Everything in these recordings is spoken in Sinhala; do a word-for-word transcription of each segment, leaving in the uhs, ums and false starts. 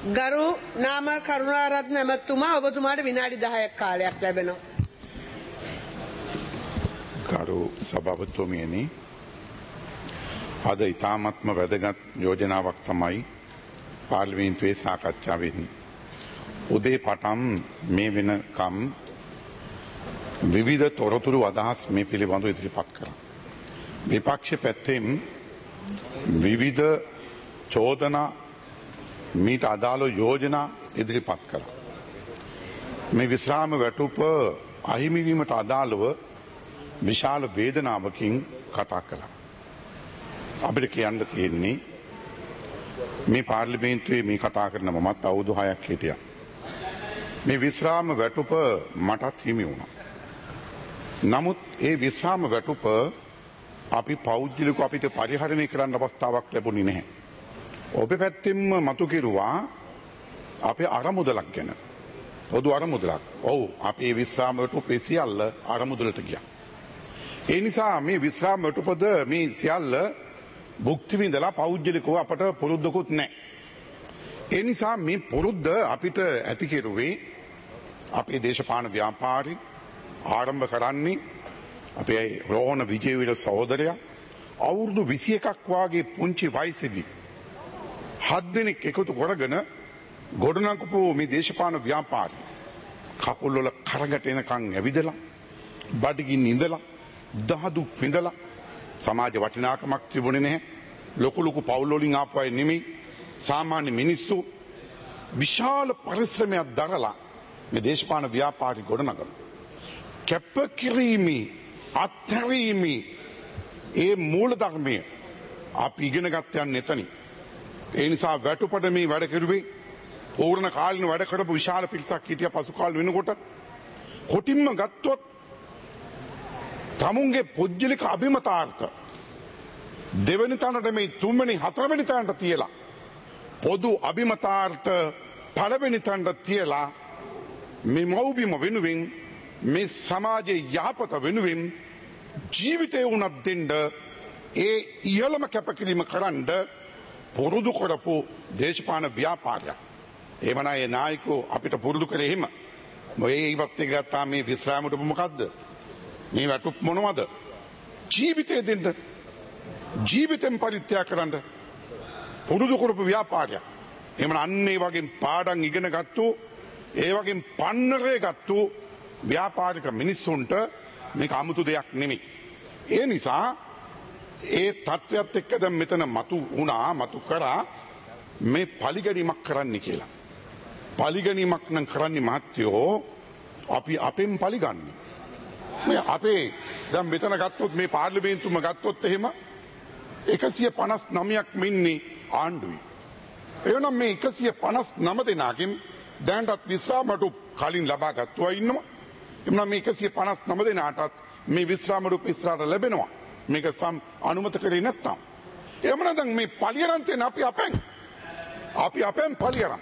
ගරු නාම කරුණාරත්න ඇමතුමා ඔබතුමාට විනාඩි දහයක් කාලයක් ලැබෙනවා. ගරු සභාපතිතුමියනි, අද ඉතාමත්ම වැදගත් යෝජනාවක් තමයි පාර්ලිමේන්තුවේ සාකච්ඡා වෙන්නේ. උදේ පටන් මේ වෙනකම් විවිධ තොරතුරු අදහස් මේ පිළිබඳව ඉදිරිපත් කරා. විපක්ෂ පැත්තෙන් විවිධ චෝදනා මීට අදාළ යෝජනා ඉදිරිපත් කළා. මේ විශ්‍රාම වැටුප අහිමිවීමට අදාළව විශාල වේදනාවකින් කතා කළා. අපිට කියන්න තියෙන්නේ මේ පාර්ලිමේන්තුවේ මේ කතා කරන මමත් අවුරුදු හයක් හිටියා. මේ විශ්‍රාම වැටුප මටත් හිමි වුණා. නමුත් ඒ විශ්‍රාම වැටුප අපි පෞද්ගලිකව අපිට පරිහරණය කරන්න අවස්ථාවක් ලැබුණේ නැහැ. ඔබේ පැත්තෙන්ම මතු කෙරුවා අපේ අරමුදලක් ගැන. පොදු අරමුදලක්. ඔව්, අපේ විශ්‍රාම වැටුප සියල්ල අරමුදලට ගියා. ඒ නිසා මේ විශ්‍රාම වැටුපද මේ සියල්ල භුක්ති විඳලා පෞද්ගලිකව අපට පුරුද්දකුත් නැහැ. ඒ නිසා මේ පුරුද්ද අපිට ඇති කෙරුවේ අපේ දේශපාලන ව්‍යාපාරී ආරම්භ කරන්නේ අපේ රෝහණ විජේවීර සහෝදරයා අවුරුදු විසි එකක් වාගේ පුංචි වයසේදී හත් දෙනෙක් එකතු කරගෙන ගොඩනගපු මේ දේශපාලන ව්‍යාපාරී කකුල් වල කරගට එනකන් ඇවිදලා බඩගින්න ඉඳලා දහදුක් විඳලා සමාජ වටිනාකමක් තිබුණේ නැහැ. ලොකු ලොකු පවුල් වලින් ආපු අය නෙමෙයි, සාමාන්‍ය මිනිස්සු විශාල පරිශ්‍රමයක් දරලා මේ දේශපාලන ව්‍යාපාරී ගොඩනගන කැපකිරීමේ අත්හැරීමේ ඒ මූල ධර්මය අපි ඉගෙන ගන්න නැතනි. ඒ නිසා වැටුපට මේ වැඩ කරුවේ පූර්ණ කාලින වැඩ කරපු විශාල පිරිසක් හිටිය. පසු කාල වෙනකොට කොටින්ම ගත්තොත් තමුන්ගේ පුජ්‍යලික අභිමතාර්ථ දෙවනි තැනට මේ තුන්වෙනි හතරවෙනි තැනට තියලා පොදු අභිමතාර්ථ පළවෙනි තැනට තියලා මේ මව්බිම වෙනුවෙන් මේ සමාජයේ යහපත වෙනුවෙන් ජීවිතය වුණත් දෙන්න ඒ ඉහළම කැපකිරීම කරන්න පුරුදු කරපු දේශපාලන ව්‍යාපාරයක්. එහෙමනම් ඒ නායකෝ අපිට පුරුදු කරේ එහෙම. මේ ඉවත් එක ගත්තා මේ විශ්‍රාමයට මොකද්ද? මේ වැටුප් මොනවද? ජීවිතය දෙන්න. ජීවිතෙන් පරිත්‍යාග කරන්න පුරුදු කරපු ව්‍යාපාරයක්. එහෙමනම් අන්න ඒ වගේ පාඩම් ඉගෙන ගත්තු, ඒ වගේ පන්නරේ ගත්තු ව්‍යාපාරික මිනිස්සුන්ට මේක 아무තු දෙයක් නෙමෙයි. ඒ නිසා ඒ තත්ත්වයට එක්ක දැන් මෙතන මතු වුණා මතු කරා මේ පරිගැනීමක් කරන්න කියලා. පරිගැනීමක් නම් කරන්නේ මහත්යෝ අපි අපෙන් පරිගන්නේ. මේ අපේ දැන් මෙතන ගත්තොත් මේ පාර්ලිමේන්තුවම ගත්තොත් එහෙම එකසිය පනස් නවයක් මින්නේ ආණ්ඩුවේ. එවනම් මේ එකසිය පනස් නව දෙනාගෙන් දැන්ටත් විශ්‍රාමටු කලින් ලබා ගත්තා ඉන්නවා. එමුනම් මේ එකසිය පනස් නව දෙනාටත් මේ විශ්‍රාමටු ඉස්සරහට ලැබෙනවා. මේක සම් අනුමත කරේ නැත්තම්. එමුනම් දැන් මේ පලියරන්තෙන් අපි අපෙන් අපි අපෙන් පලියරන්.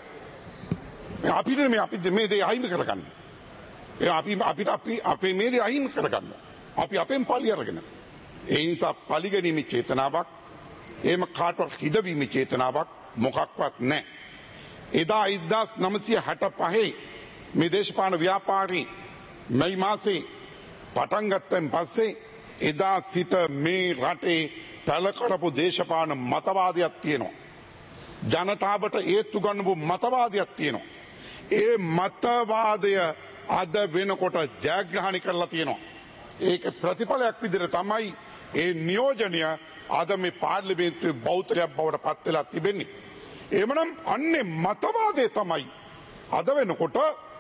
මේ අපිට මේ අපි මේ දේ අහිමි කරගන්නේ. ඒ අපි අපිට අපි අපේ මේ දේ අහිමි කරගන්න. අපි අපෙන් පලියරගෙන. ඒ නිසා පලිගැනීමේ චේතනාවක්, එහෙම කාටවත් හිදවීමේ චේතනාවක් මොකක්වත් නැහැ. එදා එක්දාස් නවසිය හැට පහේ මේ දේශපාලන ව්‍යාපාරී මැයි මාසේ පටන් ගත්තන් පස්සේ එදා සිට මේ රටේ පැල කරපු දේශපාලන මතවාදයක් තියෙනවා. ජනතාවට ඒත්තු ගන්නපු මතවාදයක් තියෙනවා. ඒ මතවාදය අද වෙනකොට ජයග්‍රහණය කරලා තියෙනවා. ඒක ප්‍රතිඵලයක් විදිහට තමයි ඒ නියෝජනය අද මේ පාර්ලිමේන්තුවේ බෞද්ධයක් බවට පත් වෙලා තිබෙන්නේ. එමනම් අන්නේ මතවාදය තමයි අද වෙනකොට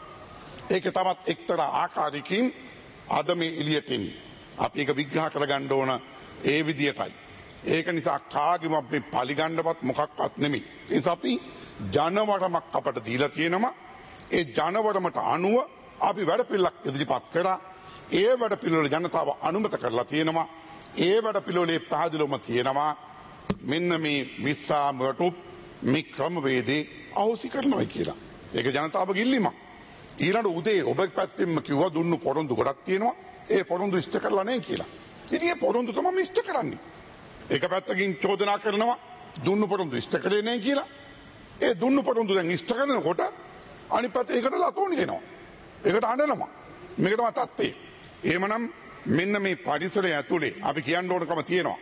ඒක තමත් එක්තරා ආකාරයකින් අද මේ එළියට එන්නේ. අපි ඒක විග්‍රහ කරගන්න ඕන ඒ විදියටයි. ඒක නිසා කාගෙම අපි පරිගන්නවත් මොකක්වත් නෙමෙයි. ඒ නිසා අපි ජනවරමක් අපට දීලා තියෙනවා. ඒ ජනවරමට අනුව අපි වැඩපිළිවෙලක් ඉදිරිපත් කරා. ඒ වැඩපිළිවෙල ජනතාව අනුමත කරලා තියෙනවා. ඒ වැඩපිළිවෙලේ පහදලුම තියෙනවා. මෙන්න මේ විශ්‍රාම වැටුප් මේ ක්‍රමවේදේ අහෝසි කරනවා කියලා. ඒක ජනතාවගේ ඉල්ලීමක්. ඊළඟ උදේ ඔබ පැත්තෙන්ම කිව්වා දුන්නු පොරොන්දු ගොඩක් තියෙනවා. ඒ පොරොන්දු ඉෂ්ට කරලා නැහැ කියලා. ඉතින් ඒ පොරොන්දු තමයි ඉෂ්ට කරන්නේ. එක පැත්තකින් චෝදනා කරනවා දුන්නු පොරොන්දු ඉෂ්ට කරේ නැහැ කියලා. ඒ දුන්නු පොරොන්දු දැන් ඉෂ්ට කරනකොට අනිත් පැත්තේ ඒකට ලතෝනි දෙනවා. ඒකට අඬනවා. මේක තමයි තත්ත්වය. එහෙමනම් මෙන්න මේ පරිසරය ඇතුලේ අපි කියන්න ඕනකම තියෙනවා.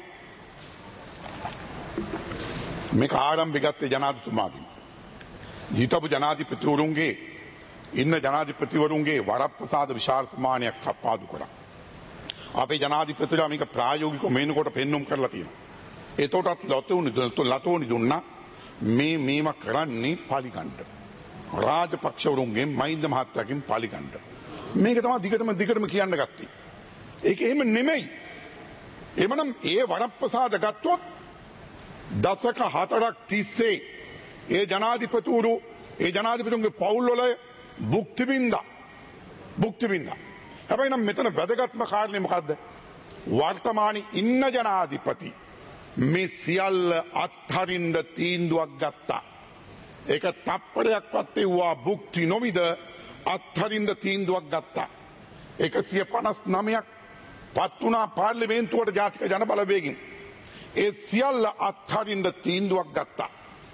මේක ආරම්භය ගත්තේ ජනාධිපතිතුමාගෙන්. හිටපු ජනාධිපතිවරුන්ගේ ඉන්න ජනාධිපතිවරුන්ගේ වරප්‍රසාද විශාල ප්‍රමාණයක් කප්පාදු කරා. අපේ ජනාධිපතිතුමා මේක ප්‍රායෝගිකව මේනකොට පෙන්눔 කරලා තියෙනවා. ඒතකොටත් ලතෝනි ලතෝනි දුන්නා මේ මේව කරන්නේ පරිගණ්ඩ. රාජපක්ෂවරුන්ගෙන් මහින්ද මහත්තයාගෙන් පරිගණ්ඩ. මේක තමයි දිගටම දිගටම කියන්න ගත්තේ. ඒක එහෙම නෙමෙයි. එමනම් ඒ වරප්‍රසාද ගත්තොත් දශක හතරක් තිස්සේ ඒ ජනාධිපතිවරු ඒ ජනාධිපතිතුන්ගේ පවුල්වල භුක්ති විඳා භුක්ති විඳා. හැබැයි නම් මෙතන වැදගත්ම කාරණේ මොකද්ද? වර්තමානයේ ඉන්න ජනාධිපති මේ සියල්ල අත්හරින්න තීන්දුවක් ගත්තා. ඒක තප්පරයක්වත් එවුවා භුක්ති නොවිද අත්හරින්න තීන්දුවක් ගත්තා. එකසිය පනස් නවයක් පත් වුණා පාර්ලිමේන්තුවට ජාතික ජන බලවේගින්. ඒ සියල්ල අත්හරින්න තීන්දුවක් ගත්තා.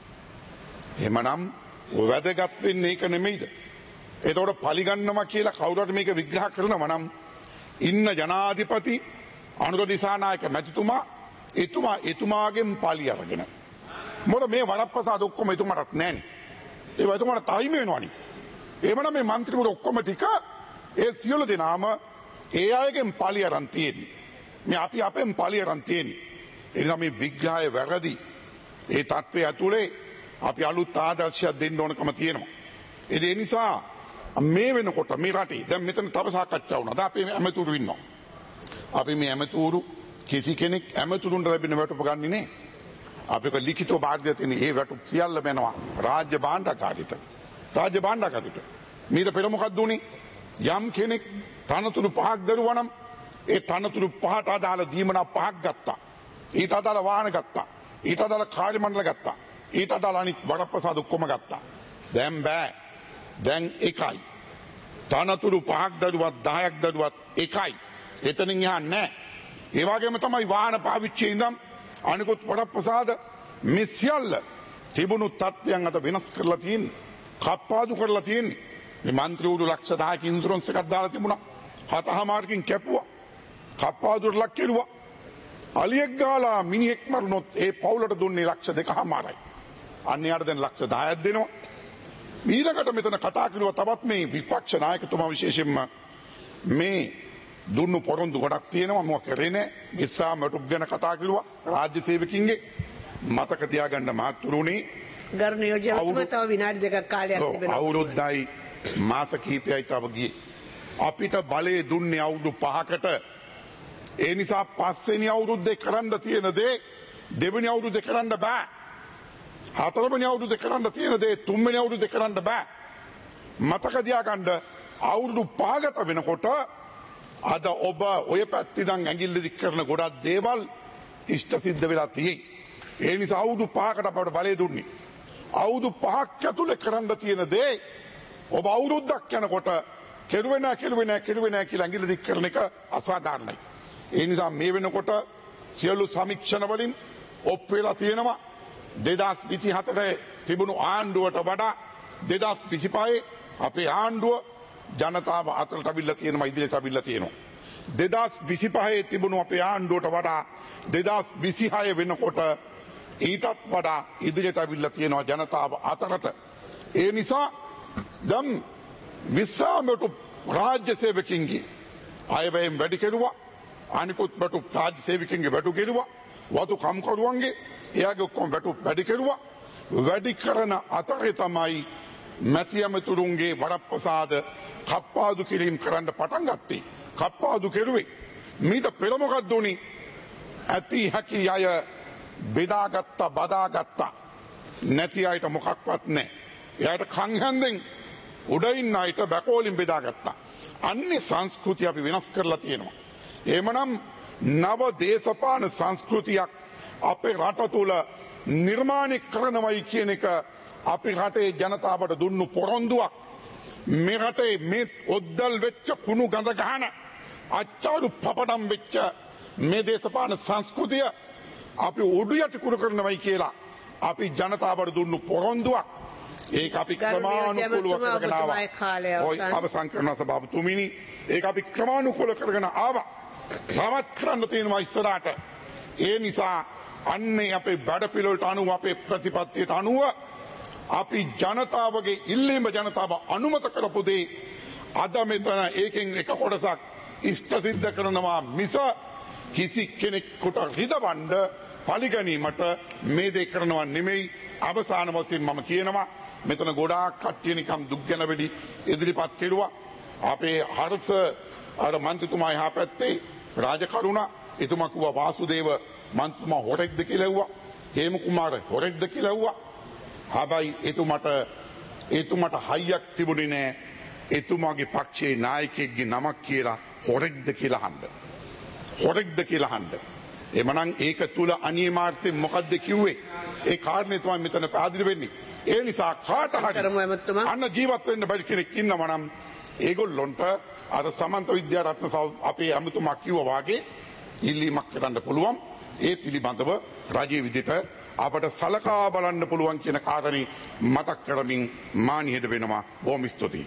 එහෙමනම් වැදගත් වෙන්නේ ඒක නෙමෙයිද? ඒතකොට පරිගන්නවා කියලා කවුරුහරි මේක විග්‍රහ කරනවා නම් ඉන්න ජනාධිපති අනුර දිසානායක මැතිතුමා එතුමා එතුමාගෙන් පලි අරගෙන. මොකද මේ වරප්‍රසාද ඔක්කොම එතුමාටත් නැහනේ. ඒවා එතුමාට තයිම වෙනවනේ. එහෙමනම් මේ മന്ത്രിවරු ඔක්කොම ටික ඒ සියලු දෙනාම ඒ අයගෙන් පලි අරන් තියෙන්නේ. මේ අපි අපෙන් පලි අරන් තියෙන්නේ. ඒ නිසා මේ විග්‍රහය වැරදි. ඒ තත්ත්වය ඇතුලේ අපි අලුත් ආදර්ශයක් දෙන්න ඕනකම තියෙනවා. ඒ නිසා මේ වෙනකොට මේ රටේ දැන් මෙතන තව සාකච්ඡා වුණා. දැන් අපි ඇමතුරු ඉන්නවා. අපි මේ ඇමතුරු කිසි කෙනෙක් ඇමතුරුන්ට ලැබෙන වැටුප ගන්නේ නැහැ. අපික ලිඛිතව බාධ්‍යත තියෙන ඒ වැටුප් සියල්ල වෙනවා රාජ්‍ය භාණ්ඩාගාරිත. රාජ්‍ය භාණ්ඩාගාරිත. මීට පෙර මොකක්ද උනේ? යම් කෙනෙක් තනතුරු පහක් දරුවා නම් ඒ තනතුරු පහට අදාළ දීමනා පහක් ගත්තා. ඊට අදාළ වාහන ගත්තා. ඊට අදාළ කාර්ය මණ්ඩල ගත්තා. ඊට අදාළ අනිත් වරප්‍රසාද ඔක්කොම ගත්තා. දැන් බෑ. දැන් එකයි. තනතුරු පහක් දරුවත් දහයක් දරුවත් එකයි. එතනින් යහන්නේ නැහැ. ඒ වගේම තමයි වාහන පාවිච්චියේ ඉඳන් අනිකුත් වරප්‍රසාද මේ සියල්ල තිබුණු තත්ත්වයන් අත වෙනස් කරලා තියෙන්නේ. කප්පාදු කරලා තියෙන්නේ. මේ മന്ത്രിවරු ලක්ෂ දහයක ඉන්ෂුරන්ස් එකක් දාලා තිබුණා. හතහමාරකින් කැපුවා. කප්පාදුට ලක් කෙරුවා. අලියෙක් ගාලා මිනිහෙක් මරුණොත් ඒ පවුලට දුන්නේ ලක්ෂ දෙකමාරයි. අන්‍යයට දැන් ලක්ෂ දහයක් දෙනවා. ඊළඟට මෙතන කතා කරුවා තවත් මේ විපක්ෂ නායකතුමා විශේෂයෙන්ම මේ දුන්නු පොරොන්දු ගොඩක් තියෙනවා මොකක් කරේ නැහැ. මිස්සා මටුප් ගැන කතා කරුවා රාජ්‍ය සේවකින්ගේ මතක තියාගන්න මාතුරුනේ ගරු නියෝජ්‍යවතුමා තව විනාඩි දෙකක් කාලයක් තිබෙනවා. අවුරුද්දයි මාස කිහිපයයි තව ගියේ. අපිට බලය දුන්නේ අවුරුදු පහකට. ඒ නිසා පස්වෙනි අවුරුද්දේ කරන්න තියෙන දේ දෙවෙනි අවුරුද්දේ කරන්න බෑ. හතරවෙනි අවුරුද්දේ කරන්න තියෙන දේ තුන්වෙනි අවුරුද්දේ කරන්න බෑ. මතක තියාගන්න අවුරුදු පහකට වෙනකොට අද ඔබ ඔය පැත්තේ ඉඳන් ඇඟිල්ල දික් කරන ගොඩක් දේවල් ඉෂ්ට සිද්ධ වෙලා තියෙයි. ඒ නිසා අවුරුදු පහකට අපට බලය දුන්නේ. අවුරුදු පහක් ඇතුලේ කරන්න තියෙන දේ ඔබ අවුරුද්දක් යනකොට කෙරුවේ නැහැ කෙරුවේ නැහැ කෙරුවේ නැහැ කියලා ඇඟිල්ල දික් කරන එක අසාධාරණයි. ඒ නිසා මේ වෙනකොට සියලු සමීක්ෂණ වලින් ඔප් වෙලා තියෙනවා දෙදාස් විසි හතරේ තිබුණු ආණ්ඩුවට වඩා දෙදාස් විසි පහේ අපේ ආණ්ඩුව ජනතාව අතරට අවිල්ලා තියෙනවා ඉදිරියට අවිල්ලා තියෙනවා. දෙදාස් විසි පහේ තිබුණු අපේ ආණ්ඩුවට වඩා දෙදාස් විසි හය වෙනකොට ඊටත් වඩා ඉදිරියට අවිල්ලා තියෙනවා ජනතාව අතරට. ඒ නිසා දැන් විශ්‍රාමයට රාජ්‍ය සේවකින්ගේ අයවැයෙන් වැඩි කෙරුවා. අනිකුත් බටු රාජ්‍ය සේවකින්ගේ වැඩි කෙරුවා. වතු කම්කරුවන්ගේ එයාගේ ඔක්කොම වැටුප් වැඩි කෙරුවා. වැඩි කරන අතරේ තමයි මැති ඇමතුරුන්ගේ වරප්‍රසාද කප්පාදු කිරීම කරන්න පටන් ගත්තේ. කප්පාදු කෙරුවේ. මීට පෙර මොකක්ද උනේ? ඇති හැකි අය බෙදාගත්තා බදාගත්තා. නැති අයට මොකක්වත් නැහැ. එයාට කන් හැන්දෙන් උඩින් අයට බැකෝලින් බෙදාගත්තා. අන්නේ සංස්කෘතිය අපි වෙනස් කරලා තියෙනවා. එහෙමනම් නව දේශපාලන සංස්කෘතියක් අපේ රට තුල නිර්මාණය කරනවයි කියන එක අපි රටේ ජනතාවට දුන්නු පොරොන්දුවක්. මේ රටේ මේ ඔද්දල් වෙච්ච කුණු ගඳ ගහන අච්චාරු පපඩම් වෙච්ච මේ දේශපාලන සංස්කෘතිය අපි උඩු යටි කුරු කරනවයි කියලා අපි ජනතාවට දුන්නු පොරොන්දුවක්. ඒක අපි ක්‍රමානුකූලව කරගෙන ආවා. ඔය අවසන් කරන සභාපතිතුමිනි ඒක අපි ක්‍රමානුකූලව කරගෙන ආවා. තවත් කරන්න තියෙනවා ඉස්සරහට. ඒ නිසා අන්නේ අපේ වැඩපිළිවෙලට අනුව අපේ ප්‍රතිපත්තියට අනුව අපි ජනතාවගේ ඉල්ලීම ජනතාව අනුමත කරපු දේ අද මෙතන ඒකෙන් එක කොටසක් ඉෂ්ට සිද්ධ කරනවා මිස කිසි කෙනෙකුට හිතවන්න පරිගැනීමට මේ දේ කරනවා නෙමෙයි. අවසාන වශයෙන් මම කියනවා මෙතන ගොඩාක් කට්ටිය නිකම් දුක් ගැන වෙලි ඉදිරිපත් කෙරුවා. අපේ හර්ෂ අර මන්ත්‍රීතුමා එහා පැත්තේ රාජකරුණ එතුමා කිව්වා වාසුදේව මන්ත්‍රීතුමා හොරෙක්ද කියලා ඇහුවා. හේම කුමාර හොරෙක්ද කියලා ඇහුවා. හැබැයි එතුමට එතුමට හයියක් තිබුණේ නෑ එතුමාගේ පක්ෂයේ නායකයෙක්ගේ නමක් කියලා හොරෙක්ද කියලා අහන්න. හොරෙක්ද කියලා අහන්න. එමනම් ඒක තුල අනියමාර්ථයෙන් මොකද්ද කිව්වේ? ඒ කාරණේ තමයි මෙතන පැහැදිලි වෙන්නේ. ඒ නිසා කාට හරි අන්න ජීවත් වෙන්න බැරි කෙනෙක් ඉන්නවා නම් ඒගොල්ලොන්ට අර සමන්ත විද්‍යාරත්න අපේ අමුතුමා කිව්වා වාගේ ඉල්ලීමක් කරන්න පුළුවන්. ඒ පිළිබඳව රජයේ විදිහට අපට සලකා බලන්න පුළුවන් කියන කාරණේ මතක් කරමින් මානිහෙද වෙනවා. බොහොම ස්තුතියි.